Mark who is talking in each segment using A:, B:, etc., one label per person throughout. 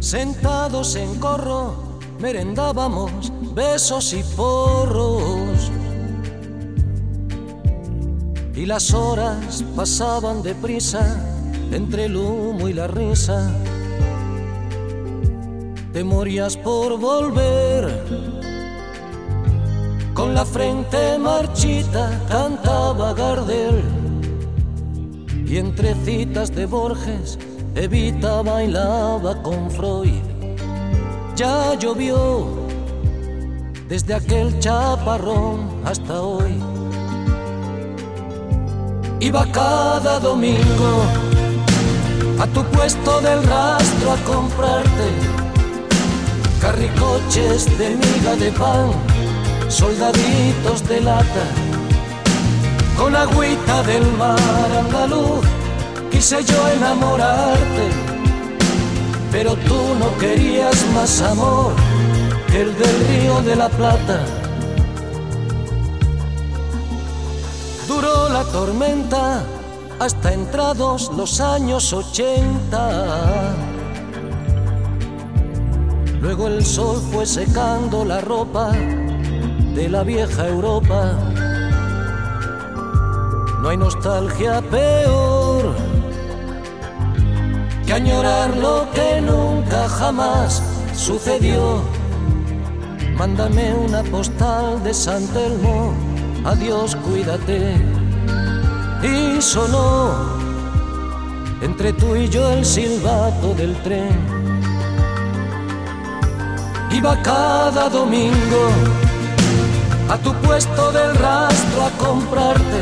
A: Sentados en corro, merendábamos besos y porros. Y las horas pasaban deprisa entre el humo y la risa. Te morías por volver. Con la frente marchita cantaba Gardel. Y entre citas de Borges, Evita bailaba con Freud. Ya llovió desde aquel chaparrón hasta hoy. Iba cada domingo a tu puesto del rastro a comprarte carricoches de miga de pan, soldaditos de lata, con agüita del mar andaluz. Quise yo enamorarte, pero tú no querías más amor que el del Río de la Plata. Duró la tormenta hasta entrados los años 80. Luego el sol fue secando la ropa de la vieja Europa. No hay nostalgia peor que añorar lo que nunca jamás sucedió. Mándame una postal de San Telmo, adiós, cuídate. Y sonó entre tú y yo el silbato del tren. Iba cada domingo a tu puesto del rastro a comprarte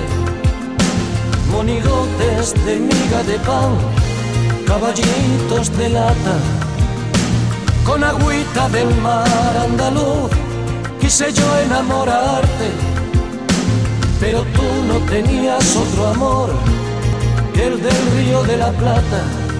A: monigotes de miga de pan, caballitos de lata, con agüita del mar andaluz. Quise yo enamorarte, pero tú no tenías otro amor que el del Río de la Plata.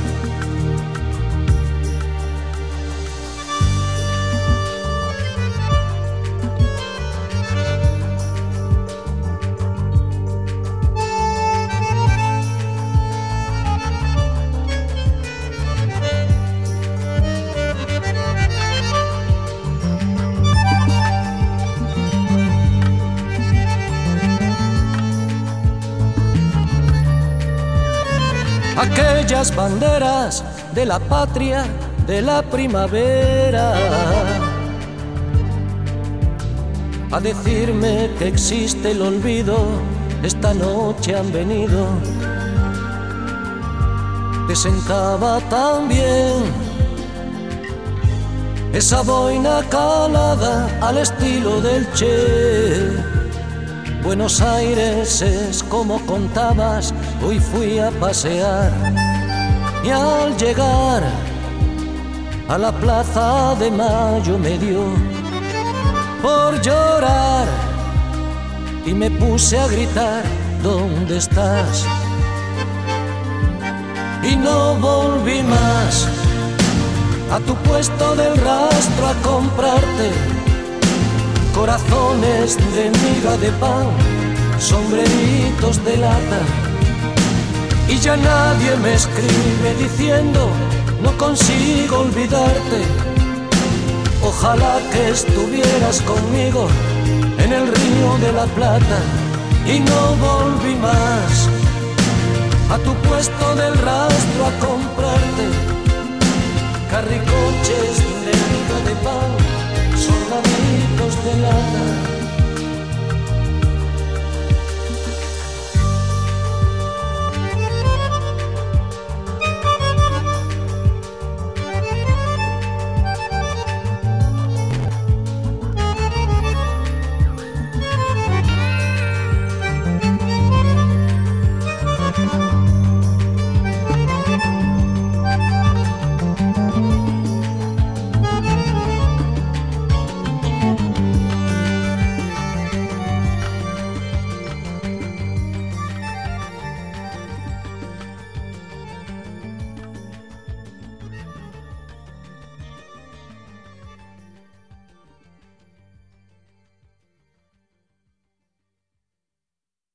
A: Aquellas banderas de la patria, de la primavera, a decirme que existe el olvido, esta noche han venido. Te sentaba tan bien esa boina calada al estilo del Che. Buenos Aires es como contabas, hoy fui a pasear y al llegar a la Plaza de Mayo me dio por llorar y me puse a gritar, ¿dónde estás? Y no volví más a tu puesto del rastro a comprarte corazones de miga de pan, sombreritos de lata. Y ya nadie me escribe diciendo no consigo olvidarte. Ojalá que estuvieras conmigo en el Río de la Plata. Y no volví más a tu puesto del rastro a comprarte carricoches de miga de pan, soldaditos de lata.